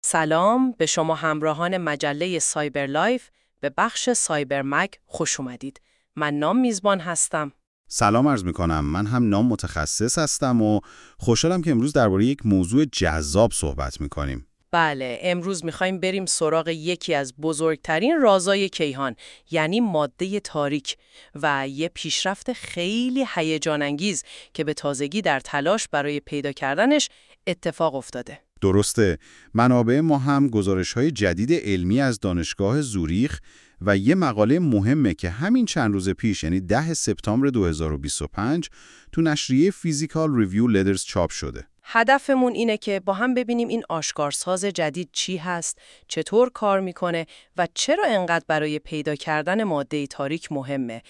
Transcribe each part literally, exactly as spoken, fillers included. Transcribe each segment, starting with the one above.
سلام به شما همراهان مجله سایبر لایف به بخش سایبر مگ خوش اومدید. من نام میزبان هستم. سلام عرض میکنم. من هم نام متخصص هستم و خوشحالم که امروز درباره یک موضوع جذاب صحبت میکنیم. بله، امروز میخوایم بریم سراغ یکی از بزرگترین رازهای کیهان، یعنی ماده تاریک و یه پیشرفت خیلی هیجان انگیز که به تازگی در تلاش برای پیدا کردنش اتفاق افتاده. درسته، منابع ما هم گزارش‌های جدید علمی از دانشگاه زوریخ و یه مقاله مهمه که همین چند روز پیش یعنی ده سپتامبر دو هزار و بیست و پنج تو نشریه فیزیکال ریویو لدرز چاپ شده. هدفمون اینه که با هم ببینیم این آشکارساز جدید چی هست، چطور کار میکنه و چرا انقدر برای پیدا کردن ماده تاریک مهمه.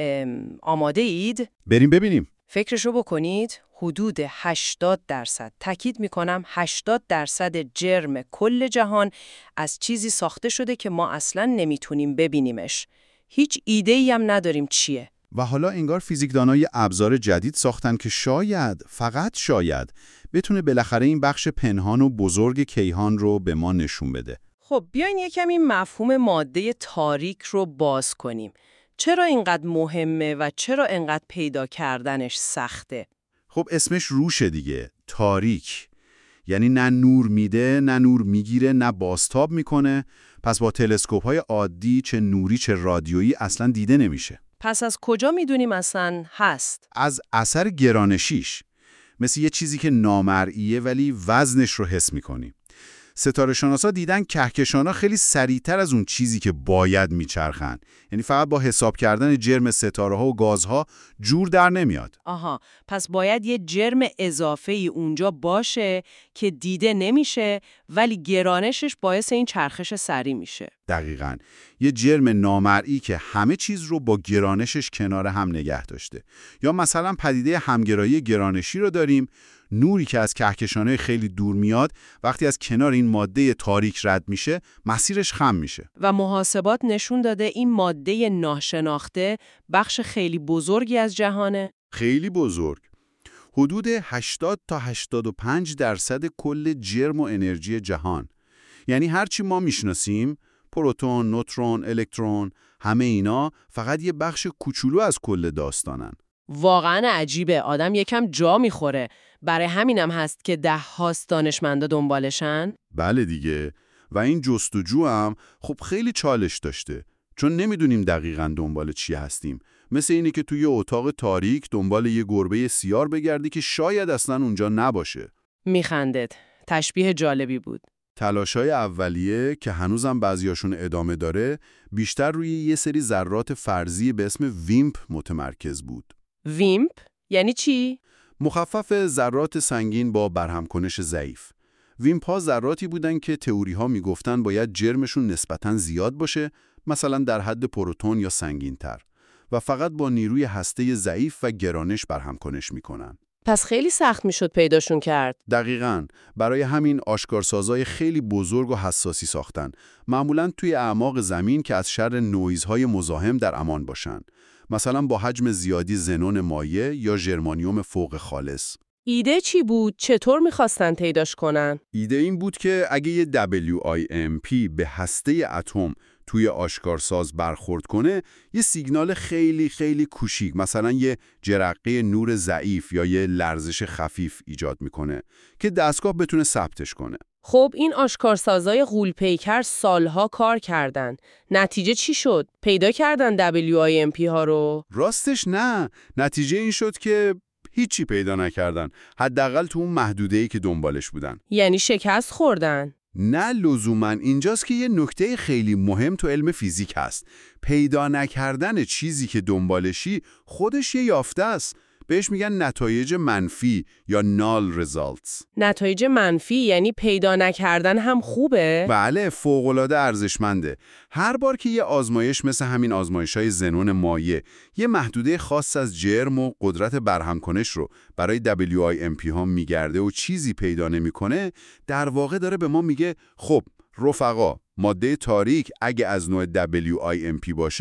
آماده اید؟ بریم ببینیم. فکرشو بکنید، حدود هشتاد درصد، تاکید میکنم هشتاد درصد جرم کل جهان از چیزی ساخته شده که ما اصلاً نمیتونیم ببینیمش. هیچ ایده‌ای هم نداریم چیه. و حالا انگار فیزیکدانای ابزار جدید ساختن که شاید، فقط شاید، بتونه بالاخره این بخش پنهان و بزرگ کیهان رو به ما نشون بده. خب بیاین یکم این مفهوم ماده تاریک رو باز کنیم. چرا اینقدر مهمه و چرا اینقدر پیدا کردنش سخته؟ خب اسمش روشه دیگه، تاریک. یعنی نه نور میده، نه نور میگیره، نه بازتاب میکنه. پس با تلسکوپ‌های عادی چه نوری چه رادیویی اصلا دیده نمیشه. پس از کجا میدونیم اصلا هست؟ از اثر گرانشیش. مثل یه چیزی که نامرئیه ولی وزنش رو حس میکنی. ستاره شناسا دیدن کهکشان‌ها خیلی سریعتر از اون چیزی که باید میچرخن. یعنی فقط با حساب کردن جرم ستاره‌ها و گازها جور در نمیاد. آها، پس باید یه جرم اضافه‌ای اونجا باشه که دیده نمیشه ولی گرانشش باعث این چرخش سریع میشه. دقیقاً. یه جرم نامرئی که همه چیز رو با گرانشش کنار هم نگه داشته. یا مثلا پدیده همگرایی گرانشی رو داریم. نوری که از کهکشان‌های خیلی دور میاد وقتی از کنار این ماده تاریک رد میشه مسیرش خم میشه. و محاسبات نشون داده این ماده ناشناخته بخش خیلی بزرگی از جهانه. خیلی بزرگ. حدود هشتاد تا هشتاد و پنج درصد کل جرم و انرژی جهان. یعنی هرچی ما میشناسیم، پروتون، نوترون، الکترون، همه اینا فقط یه بخش کوچولو از کل داستانن. واقعا عجیبه، آدم یکم جا میخوره. برای همینم هست که ده هاست دانشمندا دنبالشن. بله دیگه. و این جستجو هم خب خیلی چالش داشته، چون نمیدونیم دقیقاً دنبال چی هستیم. مثل اینی که توی اتاق تاریک دنبال یه گربه سیاه بگردی که شاید اصلاً اونجا نباشه. میخندد. تشبیه جالبی بود. تلاشای اولیه که هنوزم بعضیاشون ادامه داره، بیشتر روی یه سری ذرات فرضی به اسم ویمپ متمرکز بود. ویمپ؟ یعنی چی؟ مخفف ذرات سنگین با برهمکنش ضعیف. ویمپ ها ذراتی بودن که تئوری ها میگفتن باید جرمشون نسبتاً زیاد باشه، مثلا در حد پروتون یا سنگین تر، و فقط با نیروی هسته ضعیف و گرانش برهمکنش میکنن. پس خیلی سخت میشد پیداشون کرد. دقیقاً. برای همین آشکارسازای خیلی بزرگ و حساسی ساختن، معمولاً توی اعماق زمین که از شر نویزهای مزاحم در امان باشن. مثلا با حجم زیادی زنون مایع یا ژرمانیوم فوق خالص. ایده چی بود؟ چطور میخواستن پیداش کنن؟ ایده این بود که اگه یه دبلیو آی ام پی به هسته اتم توی آشکارساز برخورد کنه، یه سیگنال خیلی خیلی کوچیک، مثلا یه جرقه نور ضعیف یا یه لرزش خفیف ایجاد میکنه که دستگاه بتونه ثبتش کنه. خب این آشکارسازای غول‌پیکر سالها کار کردن. نتیجه چی شد؟ پیدا کردن دبلیو آی ام پی ها رو؟ راستش نه. نتیجه این شد که هیچی پیدا نکردن. حداقل تو اون محدوده‌ای که دنبالش بودن. یعنی شکست خوردن؟ نه لزوماً. اینجاست که یه نکته خیلی مهم تو علم فیزیک هست. پیدا نکردن چیزی که دنبالشی خودش یه یافته است. بهش میگن نتایج منفی یا null results. نتایج منفی یعنی پیدا نکردن هم خوبه؟ بله، فوق‌العاده ارزشمنده. هر بار که یه آزمایش مثل همین آزمایش‌های زنون مایع یه محدوده خاص از جرم و قدرت برهمکنش رو برای دبلیو آی ام پی ها میگرده و چیزی پیدا نمی‌کنه، در واقع داره به ما میگه خب رفقا، ماده تاریک اگه از نوع دبلیو آی ام پی باشه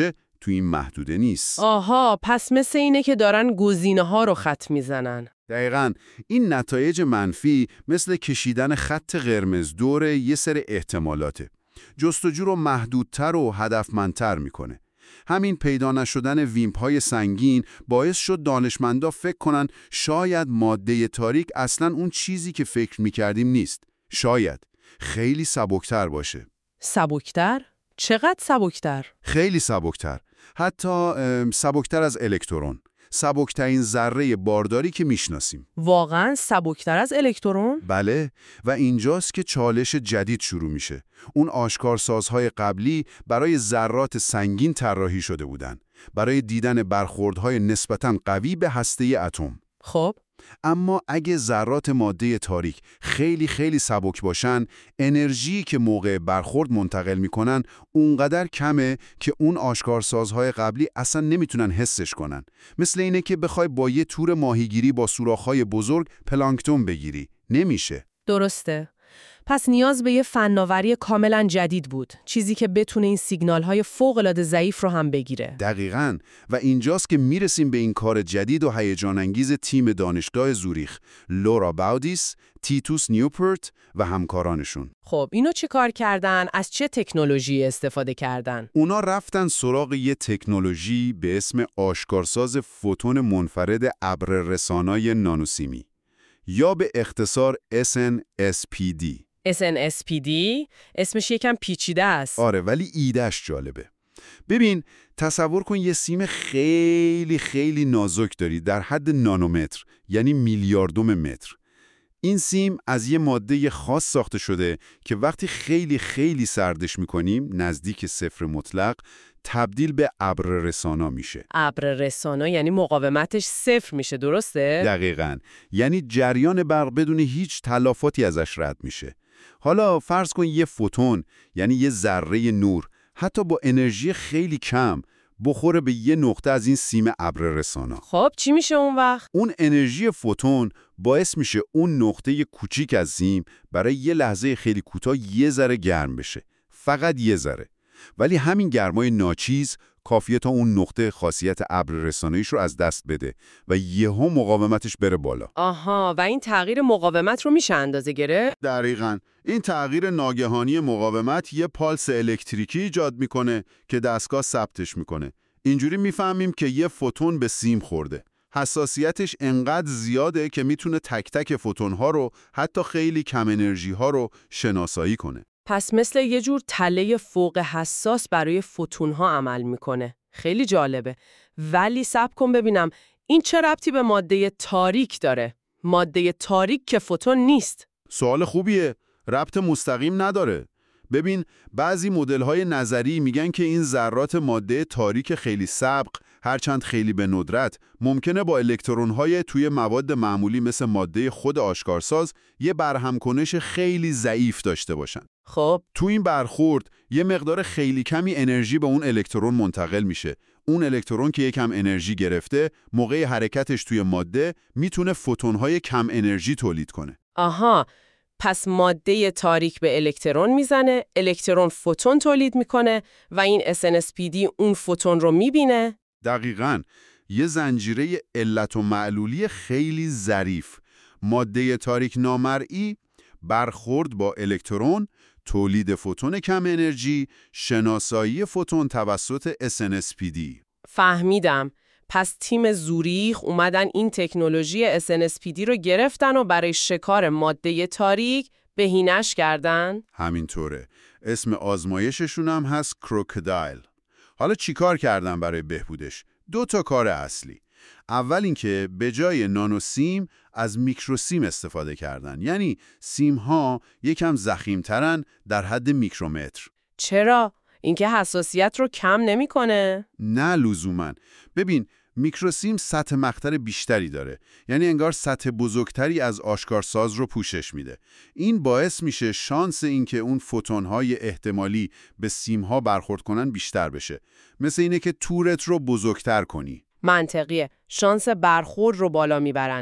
تو این محدوده نیست. آها، پس مثل اینه که دارن گزینه ها رو خط میزنن. دقیقاً. این نتایج منفی مثل کشیدن خط قرمز دور یه سری احتمالاته. جستجو رو محدودتر و هدفمندتر میکنه. همین پیدا نشدن ویمپ‌های سنگین باعث شد دانشمندا فکر کنن شاید ماده تاریک اصلاً اون چیزی که فکر میکردیم نیست. شاید خیلی سبکتر باشه. سبکتر؟ چقدر سبکتر؟ خیلی سبکتر. حتی سبکتر از الکترون. سبکترین ذره بارداری که میشناسیم. واقعاً سبکتر از الکترون؟ بله، و اینجاست که چالش جدید شروع میشه. اون آشکارسازهای قبلی برای ذرات سنگین طراحی شده بودن، برای دیدن برخوردهای نسبتاً قوی به هسته اتم. خب اما اگه ذرات ماده تاریک خیلی خیلی سبک باشن، انرژی که موقع برخورد منتقل میکنن اونقدر کمه که اون آشکارسازهای قبلی اصلا نمیتونن حسش کنن. مثل اینه که بخوای با یه تور ماهیگیری با سوراخ‌های بزرگ پلانکتون بگیری. نمیشه. درسته. پس نیاز به یه فناوری کاملا جدید بود، چیزی که بتونه این سیگنال‌های فوق‌العاده ضعیف رو هم بگیره. دقیقاً. و اینجاست که میرسیم به این کار جدید و هیجان انگیز تیم دانشگاه زوریخ، لورا باودیس، تیتوس نیوپورت و همکارانشون. خب اینو چی کار کردن؟ از چه تکنولوژی استفاده کردن؟ اونا رفتن سراغ یه تکنولوژی به اسم آشکارساز فوتون منفرد ابررسانای نانوسیمی، یا به اختصار اس ان اس پی دی. اس ان اس پی دی اسمش یکم پیچیده است. آره، ولی ایدهش جالبه. ببین، تصور کن یه سیم خیلی خیلی نازک داری در حد نانومتر، یعنی میلیاردوم متر. این سیم از یه ماده خاص ساخته شده که وقتی خیلی خیلی سردش میکنیم، نزدیک صفر مطلق، تبدیل به ابررسانا میشه. ابررسانا یعنی مقاومتش صفر میشه، درسته؟ دقیقاً. یعنی جریان برق بدون هیچ تلافاتی ازش رد میشه. حالا فرض کن یه فوتون، یعنی یه ذره نور، حتی با انرژی خیلی کم بخوره به یه نقطه از این سیم ابررسانا. خب چی میشه اون وقت؟ اون انرژی فوتون باعث میشه اون نقطه کوچیک از سیم برای یه لحظه خیلی کوتاه یه ذره گرم بشه. فقط یه ذره. ولی همین گرمای ناچیز کافیه تا اون نقطه خاصیت ابررساناییش رو از دست بده و یهو مقاومتش بره بالا. آها، و این تغییر مقاومت رو میشه اندازه گرفت؟ دقیقاً. این تغییر ناگهانی مقاومت یه پالس الکتریکی ایجاد میکنه که دستگاه ثبتش میکنه. اینجوری میفهمیم که یه فوتون به سیم خورده. حساسیتش انقدر زیاده که میتونه تک تک فوتون‌ها رو، حتی خیلی کم انرژی ها رو شناسایی کنه. پس مثل یه جور تله فوق حساس برای فوتون‌ها عمل میکنه. خیلی جالبه. ولی صبر کن ببینم این چه ربطی به ماده تاریک داره؟ ماده تاریک که فوتون نیست. سوال خوبیه. ربط مستقیم نداره. ببین، بعضی مدل‌های نظری میگن که این ذرات ماده تاریک خیلی سبق، هرچند خیلی به ندرت، ممکنه با الکترون‌های توی مواد معمولی مثل ماده خود آشکارساز یه برهمکنش خیلی ضعیف داشته باشن. خب تو این برخورد یه مقدار خیلی کمی انرژی به اون الکترون منتقل میشه. اون الکترون که یکم انرژی گرفته، موقع حرکتش توی ماده میتونه فوتون‌های کم انرژی تولید کنه. آها، پس ماده تاریک به الکترون میزنه، الکترون فوتون تولید میکنه و این اس ان اس پی دی اون فوتون رو میبینه. دقیقاً. یه زنجیره علت و معلولی خیلی ظریف. ماده تاریک نامرئی، برخورد با الکترون، تولید فوتون کم انرژی، شناسایی فوتون توسط اس ان اس پی دی. فهمیدم. پس تیم زوریخ اومدن این تکنولوژی اس ان اس پی دی رو گرفتن و برای شکار ماده تاریک بهینه‌اش کردن؟ همینطوره. اسم آزمایششون هم هست کروکودایل. حالا چیکار کردن برای بهبودش؟ دو تا کار اصلی. اول اینکه به جای نانو سیم از میکروسیم استفاده کردن. یعنی سیم ها یکم ضخیم‌ترن، در حد میکرومتر. چرا؟ اینکه حساسیت رو کم نمی‌کنه؟ نه لزوماً. ببین، میکروسیم سطح مقطع بیشتری داره. یعنی انگار سطح بزرگتری از آشکارساز رو پوشش میده. این باعث میشه شانس اینکه اون فوتون‌های احتمالی به سیم‌ها برخورد کنن بیشتر بشه. مثل اینه که تورت رو بزرگتر کنی. منطقیه. شانس برخورد رو بالا میبرن.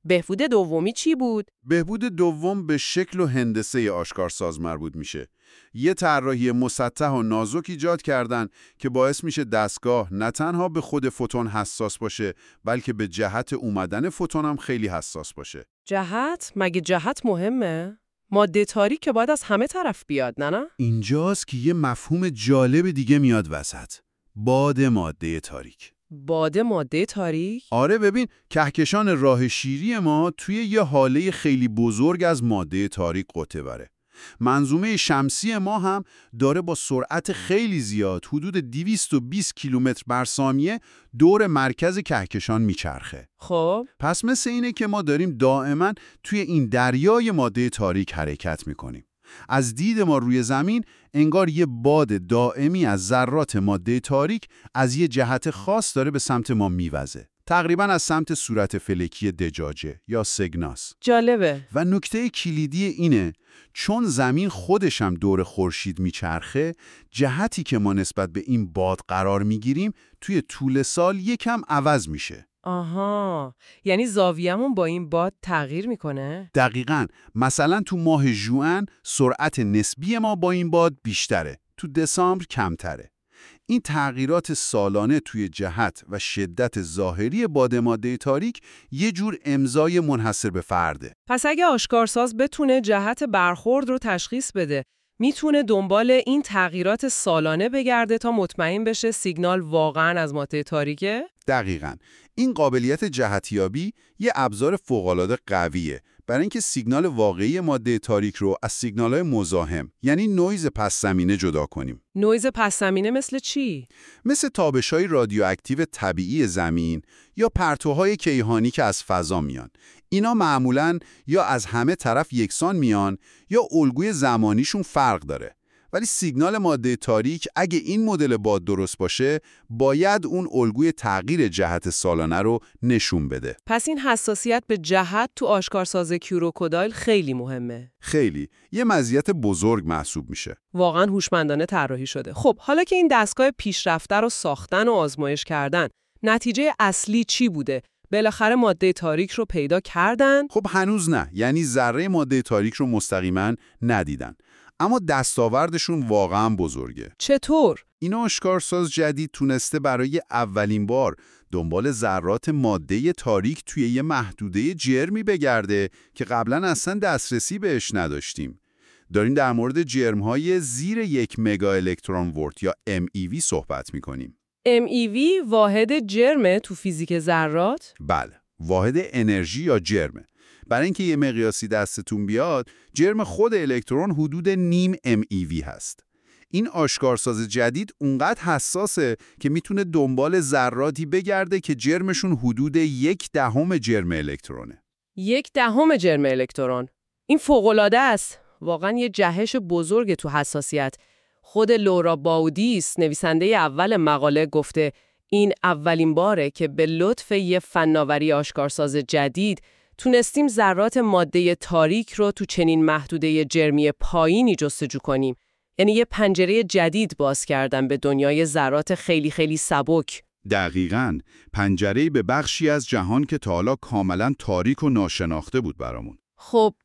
بهبود دومی چی بود؟ بهبود دوم به شکل و هندسه آشکارساز مربوط میشه. یه طراحی مسطح و نازک ایجاد کردن که باعث میشه دستگاه نه تنها به خود فوتون حساس باشه، بلکه به جهت اومدن فوتون هم خیلی حساس باشه. جهت؟ مگه جهت مهمه؟ ماده تاریک که باید از همه طرف بیاد، نه نه؟ اینجاست که یه مفهوم جالب دیگه میاد وسط. باد ماده تاریک. باد ماده تاریک؟ آره ببین، کهکشان راه شیری ما توی یه حاله خیلی بزرگ از ماده تاریک قطع بره. منظومه شمسی ما هم داره با سرعت خیلی زیاد حدود دویست و بیست کیلومتر بر ثانیه دور مرکز کهکشان میچرخه. خب پس مثل اینه که ما داریم دائما توی این دریای ماده تاریک حرکت میکنیم. از دید ما روی زمین انگار یه باد دائمی از ذرات ماده تاریک از یه جهت خاص داره به سمت ما میوزه. تقریباً از سمت صورت فلکی دجاجه یا سگناس. جالبه. و نکته کلیدی اینه چون زمین خودش هم دور خورشید میچرخه، جهتی که ما نسبت به این باد قرار میگیریم توی طول سال یکم عوض میشه. آها، یعنی زاویه‌مون با این باد تغییر میکنه؟ دقیقاً. مثلا تو ماه ژوئن سرعت نسبی ما با این باد بیشتره، تو دسامبر کمتره. این تغییرات سالانه توی جهت و شدت ظاهری باد ماده تاریک یه جور امضای منحصر به فرده. پس اگه آشکارساز بتونه جهت برخورد رو تشخیص بده، میتونه دنبال این تغییرات سالانه بگرده تا مطمئن بشه سیگنال واقعاً از ماده تاریکه؟ دقیقاً. این قابلیت جهتیابی یه ابزار فوق‌العاده قویه برای اینکه سیگنال واقعی ماده تاریک رو از سیگنال‌های مزاحم، یعنی نویز پس زمینه جدا کنیم. نویز پس زمینه مثل چی؟ مثل تابش‌های رادیواکتیو طبیعی زمین یا پرتوهای کیهانی که از فضا میان. اینا معمولاً یا از همه طرف یکسان میان یا الگوی زمانیشون فرق داره. ولی سیگنال ماده تاریک اگه این مدل باد درست باشه، باید اون الگوی تغییر جهت سالانه رو نشون بده. پس این حساسیت به جهت تو آشکارساز کیوروکودایل خیلی مهمه. خیلی. یه مزیت بزرگ محسوب میشه. واقعاً هوشمندانه طراحی شده. خب، حالا که این دستگاه پیشرفته رو ساختن و آزمایش کردن، نتیجه اصلی چی بوده؟ بالاخره ماده تاریک رو پیدا کردن؟ خب هنوز نه. یعنی ذره ماده تاریک رو مستقیما ندیدن. اما دستاوردشون واقعا بزرگه. چطور؟ این آشکارساز جدید تونسته برای اولین بار دنبال ذرات ماده تاریک توی یه محدوده جرمی بگرده که قبلا اصلا دسترسی بهش نداشتیم. داریم در مورد جرم‌های زیر یک مگا الکترون ولت یا ام ای وی صحبت می‌کنیم. ام ای وی واحد جرمه تو فیزیک ذرات؟ بله، واحد انرژی یا جرمه. برای اینکه یه مقیاسی دستتون بیاد، جرم خود الکترون حدود نیم ام ای وی هست. این آشکارساز جدید اونقدر حساسه که میتونه دنبال ذراتی بگرده که جرمشون حدود یک دهم جرم الکترونه. یک دهم جرم الکترون. این فوق‌العاده است. واقعا یه جهش بزرگ تو حساسیت. خود لورا باودیس، نویسنده اول مقاله، گفته این اولین باره که به لطف یه فناوری آشکارساز جدید تونستیم ذرات ماده تاریک رو تو چنین محدوده جرمی پایینی جستجو کنیم. یعنی یه پنجره جدید باز کردن به دنیای ذرات خیلی خیلی سبک. دقیقاً، پنجره به بخشی از جهان که تا حالا کاملاً تاریک و ناشناخته بود برامون. خب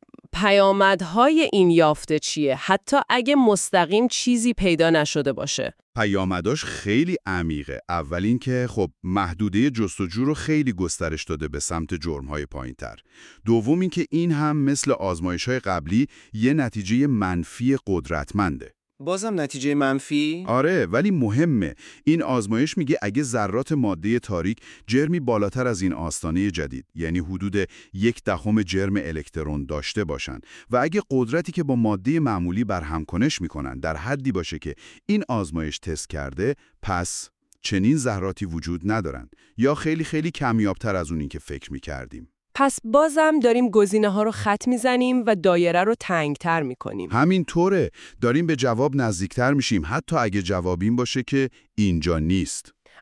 پیامدهای این یافته چیه؟ حتی اگه مستقیم چیزی پیدا نشده باشه. پیامداش خیلی عمیقه. اول این که خب محدوده جستجو رو خیلی گسترش داده به سمت جرم‌های پایین‌تر. دوم این که این هم مثل آزمایش‌های قبلی یه نتیجه منفی قدرتمنده. بازم نتیجه منفی؟ آره، ولی مهمه. این آزمایش میگه اگه ذرات ماده تاریک جرمی بالاتر از این آستانه جدید، یعنی حدود یک دهم جرم الکترون داشته باشن و اگه قدرتی که با ماده معمولی برهمکنش میکنن در حدی باشه که این آزمایش تست کرده، پس چنین ذراتی وجود ندارن یا خیلی خیلی کمیابتر از اونی که فکر میکردیم. پس بازم داریم گزینه ها رو خط میزنیم و دایره رو تنگتر میکنیم. همین طوره. داریم به جواب نزدیکتر میشیم، حتی اگه جواب این باشه که اینجا نیست.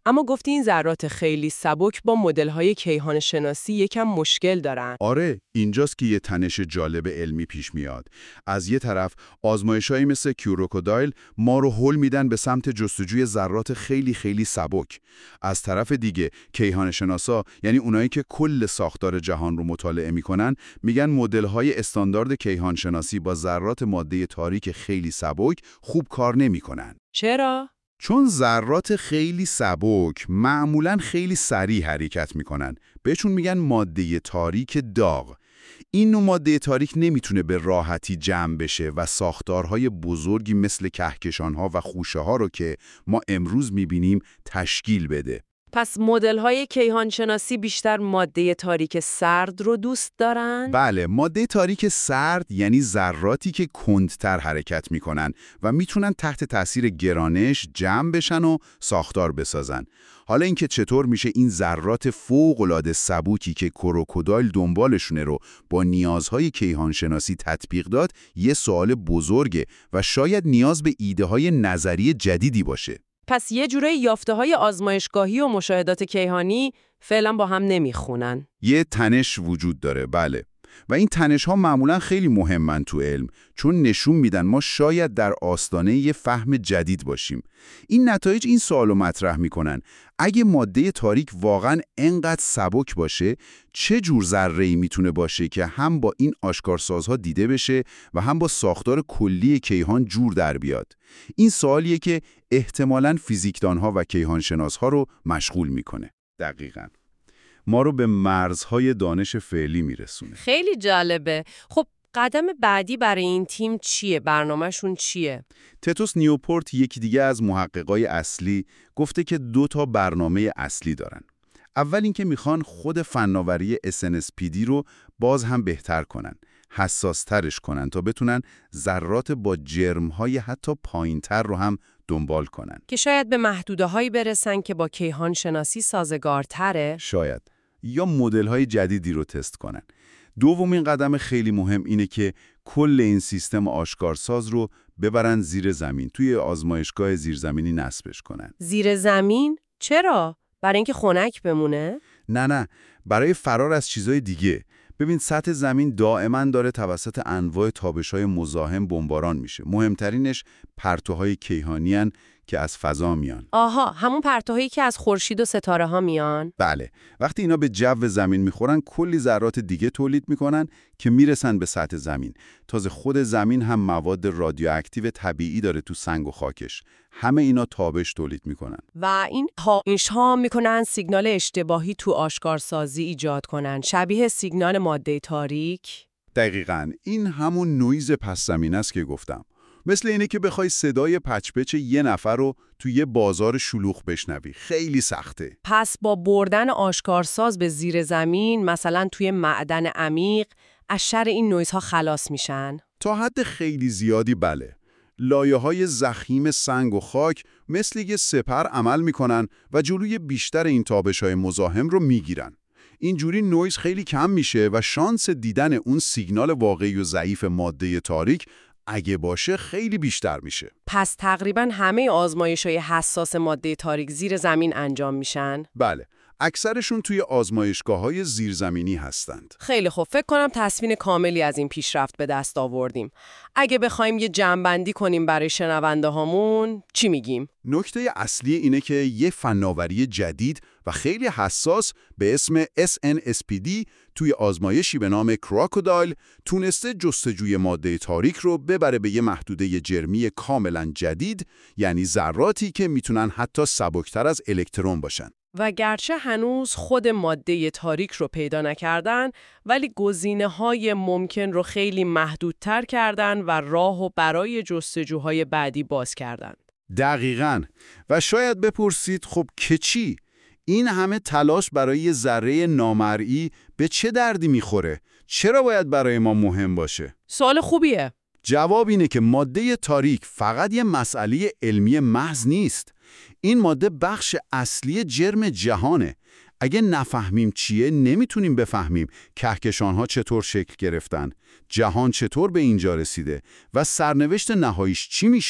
اما گفتی این ذرات خیلی سبک با مدل‌های کیهان شناسی یکم مشکل دارن. آره، اینجاست که یه تنش جالب علمی پیش میاد. از یه طرف آزمایشایی مثل کروکودایل ما رو هل میدن به سمت جستجوی ذرات خیلی خیلی سبک. از طرف دیگه کیهان شناسا، یعنی اونایی که کل ساختار جهان رو مطالعه میکنن، میگن مدل‌های استاندارد کیهان شناسی با ذرات ماده تاریک خیلی سبک خوب کار نمیکنن. چرا؟ چون ذرات خیلی سبک معمولاً خیلی سریع حرکت میکنن. بهشون میگن ماده تاریک داغ. این نوع ماده تاریک نمیتونه به راحتی جمع بشه و ساختارهای بزرگی مثل کهکشانها و خوشه ها رو که ما امروز میبینیم تشکیل بده. پس مدل‌های کیهان شناسی بیشتر ماده تاریک سرد رو دوست دارن؟ بله، ماده تاریک سرد یعنی ذراتی که کندتر حرکت میکنن و میتونن تحت تاثیر گرانش جمع بشن و ساختار بسازن. حالا اینکه چطور میشه این ذرات فوق‌العاده سبکی که کروکودایل دنبالشونه رو با نیازهای کیهان شناسی تطبیق داد، یه سوال بزرگه و شاید نیاز به ایده‌های نظری جدیدی باشه. پس یه جوره یافته‌های آزمایشگاهی و مشاهدات کیهانی فعلا با هم نمیخونن. یه تنش وجود داره، بله. و این تنش ها معمولا خیلی مهمن تو علم، چون نشون میدن ما شاید در آستانه یه فهم جدید باشیم. این نتایج این سوالو مطرح میکنن: اگه ماده تاریک واقعا انقدر سبک باشه، چه جور ذره‌ای میتونه باشه که هم با این آشکارسازها دیده بشه و هم با ساختار کلی کیهان جور در بیاد؟ این سوالیه که احتمالاً فیزیکدانها و کیهانشناسها رو مشغول میکنه. دقیقاً. ما رو به مرزهای دانش فعلی میرسونه. خیلی جالبه. خب قدم بعدی برای این تیم چیه؟ برنامه‌شون چیه؟ تتوس نیوپورت، یکی دیگه از محققای اصلی، گفته که دو تا برنامه اصلی دارن. اول اینکه میخوان خود فناوری اس ان اس پی دی رو باز هم بهتر کنن، حساسترش کنن تا بتونن ذرات با جرم‌های حتی پایین‌تر رو هم دنبال کنن. که شاید به محدوده‌هایی برسن که با کیهان شناسی سازگارتره؟ شاید. یا مدل‌های جدیدی رو تست کنن. دومین قدم خیلی مهم اینه که کل این سیستم آشکارساز رو ببرن زیر زمین، توی آزمایشگاه زیرزمینی نصبش کنن. زیر زمین؟ چرا؟ برای اینکه خنک بمونه؟ نه نه، برای فرار از چیزای دیگه. ببین، سطح زمین دائما داره توسط انواع تابش‌های مزاحم بمباران میشه. مهمترینش پرتوهای کیهانی هن که از فضا میان. آها، همون پرتوهایی که از خورشید و ستاره ها میان؟ بله. وقتی اینا به جو زمین میخورن، کلی ذرات دیگه تولید میکنن که میرسن به سطح زمین. تازه خود زمین هم مواد رادیواکتیو طبیعی داره تو سنگ و خاکش. همه اینا تابش تولید میکنن. و این تابش‌ها میکنن سیگنال اشتباهی تو آشکارسازی ایجاد کنن، شبیه سیگنال ماده تاریک. دقیقاً. این همون نویز پس زمین است که گفتم. مثل اینه که بخوای صدای پچ‌پچ یه نفر رو توی یه بازار شلوغ بشنوی. خیلی سخته. پس با بردن آشکارساز به زیر زمین، مثلا توی معدن عمیق، از شر این نویزها خلاص میشن؟ تا حد خیلی زیادی بله. لایه‌های ضخیم سنگ و خاک مثل یه سپر عمل میکنن و جلوی بیشتر این تابش‌های مزاحم رو میگیرن. اینجوری نویز خیلی کم میشه و شانس دیدن اون سیگنال واقعی و ضعیف ماده تاریک اگه باشه خیلی بیشتر میشه. پس تقریباً همه آزمایش‌های حساس ماده تاریک زیر زمین انجام میشن؟ بله. اکثرشون توی آزمایشگاه‌های زیرزمینی هستند. خیلی خوب، فکر کنم تصویر کاملی از این پیشرفت به دست آوردیم. اگه بخوایم یه جمع‌بندی کنیم برای شنونده هامون، چی میگیم؟ نکته اصلی اینه که یه فناوری جدید و خیلی حساس به اسم اس ان اس پی دی توی آزمایشی به نام کروکودایل تونسته جستجوی ماده تاریک رو ببره به یه محدوده جرمی کاملا جدید، یعنی ذراتی که میتونن حتی سبکتر از الکترون باشن. و گرچه هنوز خود ماده تاریک رو پیدا نکردن، ولی گزینه‌های ممکن رو خیلی محدودتر کردن و راهو برای جستجوهای بعدی باز کردن. دقیقاً. و شاید بپرسید خب که چی؟ این همه تلاش برای یه ذره نامرئی به چه دردی میخوره؟ چرا باید برای ما مهم باشه؟ سوال خوبیه. جواب اینه که ماده تاریک فقط یه مسئله علمی محض نیست. این ماده بخش اصلی جرم جهانه. اگه نفهمیم چیه، نمیتونیم بفهمیم کهکشان‌ها چطور شکل گرفتن، جهان چطور به اینجا رسیده و سرنوشت نهاییش چی میشه.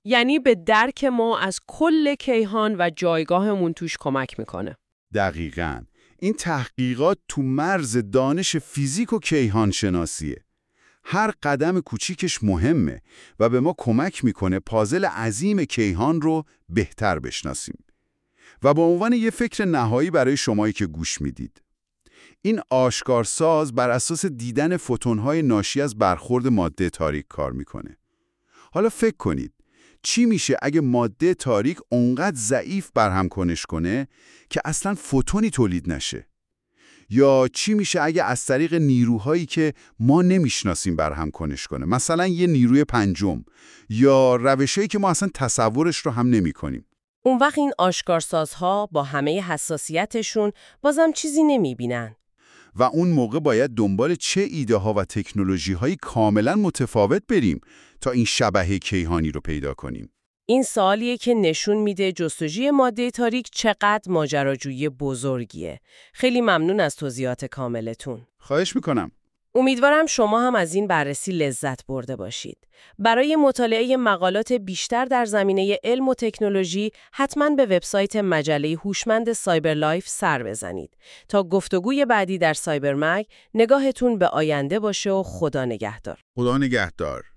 یعنی به درک ما از کل کیهان و جایگاهمون توش کمک میکنه. دقیقاً. این تحقیقات تو مرز دانش فیزیک و کیهان شناسیه. هر قدم کوچیکش مهمه و به ما کمک میکنه پازل عظیم کیهان رو بهتر بشناسیم. و به عنوان یه فکر نهایی برای شمایی که گوش میدید. این آشکارساز بر اساس دیدن فوتون‌های ناشی از برخورد ماده تاریک کار میکنه. حالا فکر کنید چی میشه اگه ماده تاریک اونقدر ضعیف برهم کنش کنه که اصلاً فوتونی تولید نشه؟ یا چی میشه اگه از طریق نیروهایی که ما نمیشناسیم برهم کنش کنه؟ مثلا یه نیروی پنجم یا روشایی که ما اصلا تصورش رو هم نمی‌کنیم. اون وقت این آشکارسازها با همه حساسیتشون بازم چیزی نمیبینن. و اون موقع باید دنبال چه ایده ها و تکنولوژی های کاملا متفاوت بریم تا این شبح کیهانی رو پیدا کنیم. این سوالیه که نشون میده جستجوی ماده تاریک چقدر ماجراجویی بزرگیه. خیلی ممنون از توضیحات کاملتون. خواهش میکنم. امیدوارم شما هم از این بررسی لذت برده باشید. برای مطالعه مقالات بیشتر در زمینه علم و تکنولوژی حتما به وبسایت مجله هوشمند سایبرلایف سر بزنید. تا گفتگوی بعدی در سایبرمگ نگاهتون به آینده باشه و خدا نگهدار. خدا نگهدار.